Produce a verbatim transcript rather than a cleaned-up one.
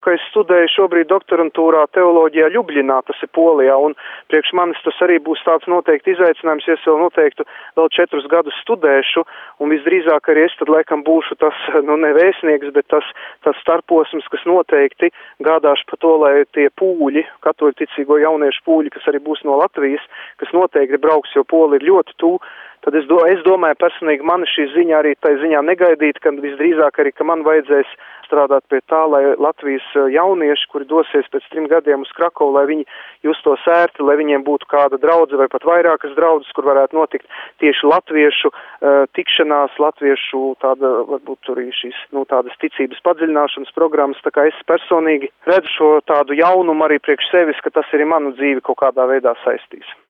ka es studēju šobrīd doktorantūrā teoloģijā Ļubļinā, tas ir Polijā, un priekš manis tas arī būs tāds noteikti izaicinājums, ja es vēl noteiktu vēl četrus gadus studēšu, un visdrīzāk arī es tad laikam būšu tas, nu ne vēstnieks, bet tas, tas starposms, kas noteikti gādāšu par to, lai tie pūļi, katoļticīgo jauniešu pūļi, kas arī būs no Latvijas, kas noteikti brauks, jo Poli ir ļoti tuvu, tad es, do, es domāju personīgi mani šī ziņa arī tai ziņā negaidīt, ka visdrīzāk arī, ka man vajadzēs strādāt pie tā, lai Latvijas jaunieši, kuri dosies pēc trim gadiem uz Krakovu, lai viņi justos ērti, lai viņiem būtu kāda draudze vai pat vairākas draudzes, kur varētu notikt tieši latviešu uh, tikšanās, latviešu tāda, varbūt arī šīs, nu, tādas ticības padziļināšanas programmas, tā kā es personīgi redzu šo tādu jaunumu arī priekš sevis, ka tas arī manu dzīvi kaut kādā veidā saistīs.